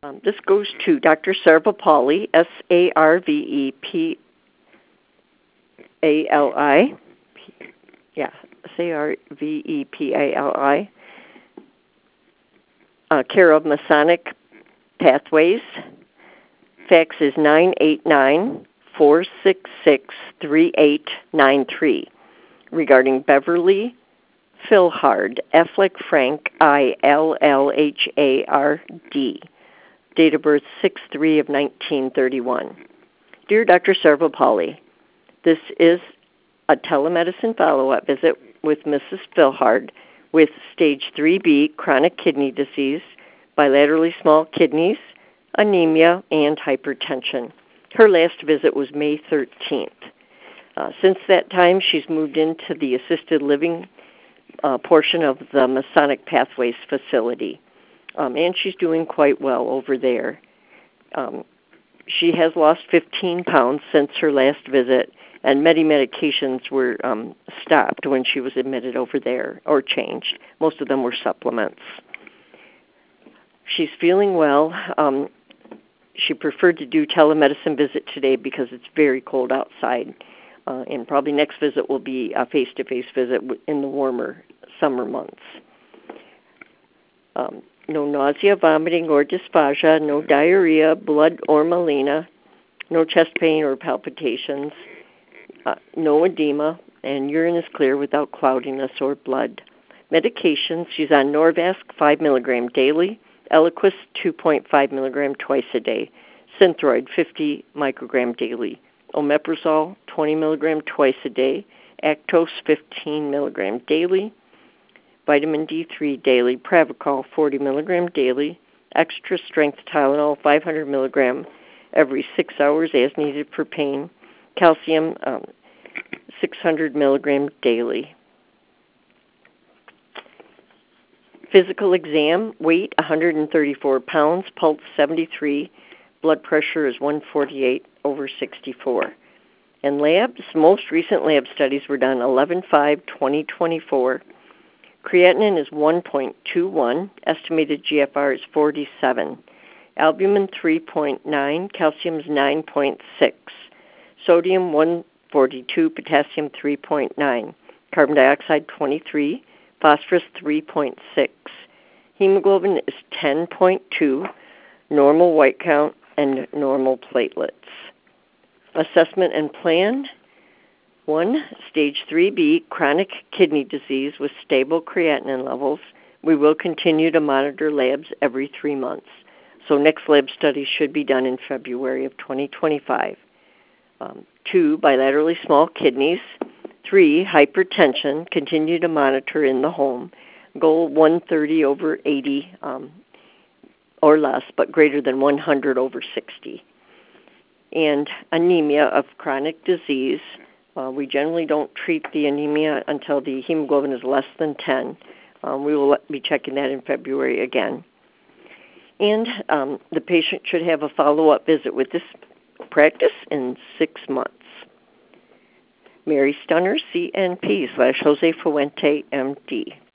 This goes to Dr. Sarvepalli, Sarvepalli. Yeah, Sarvepalli. Care of Masonic Pathways. Fax is 989-466-3893 regarding Beverly Philhard, Affleck Frank, Illhard. Date of birth 6/3 of 1931. Dear Dr. Sarvepalli, this is a telemedicine follow-up visit with Mrs. Philhard with stage 3B chronic kidney disease, bilaterally small kidneys, anemia, and hypertension. Her last visit was May 13th. Since that time, she's moved into the assisted living portion of the Masonic Pathways facility, and she's doing quite well over there. She has lost 15 pounds since her last visit, and many medications were stopped when she was admitted over there or changed. Most of them were supplements. She's feeling well. She preferred to do telemedicine visit today because it's very cold outside, and probably next visit will be a face-to-face visit in the warmer summer months. No nausea, vomiting, or dysphagia, no diarrhea, blood or melena, no chest pain or palpitations, no edema, and urine is clear without cloudiness or blood. Medications, she's on Norvasc 5 milligram daily, Eliquis 2.5 milligram twice a day, Synthroid 50 microgram daily, Omeprazole 20 milligram twice a day, Actos 15 milligram daily, vitamin D3 daily, Pravachol 40 milligram daily, extra strength Tylenol 500 milligram every 6 hours as needed for pain, calcium 600 milligram daily. Physical exam, weight 134 pounds, pulse 73, blood pressure is 148/64. And labs, most recent lab studies were done 11/5/2024. Creatinine is 1.21, estimated GFR is 47. Albumin 3.9, calcium is 9.6. Sodium 142, potassium 3.9. Carbon dioxide 23. Phosphorus 3.6. Hemoglobin is 10.2, normal white count, and normal platelets. Assessment and plan. 1. Stage 3B, chronic kidney disease with stable creatinine levels. We will continue to monitor labs every 3 months. So next lab study should be done in February of 2025. 2. Bilaterally small kidneys. 3. Hypertension, continue to monitor in the home. Goal 130/80 or less, but greater than 100/60. And anemia of chronic disease. We generally don't treat the anemia until the hemoglobin is less than 10. We will be checking that in February again. And the patient should have a follow-up visit with this practice in 6 months. Mary Stunner, CNP /Jose Fuente, MD.